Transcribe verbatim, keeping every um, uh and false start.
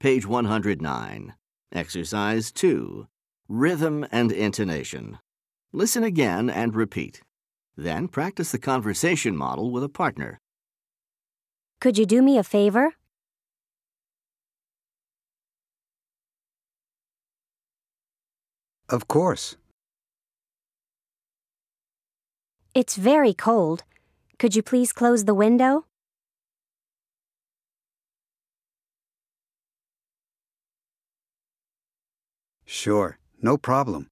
Page one hundred nine. Exercise two. Rhythm and intonation. Listen again and repeat. Then practice the conversation model with a partner. Could you do me a favor? Of course. It's very cold. Could you please close the window? Sure, no problem.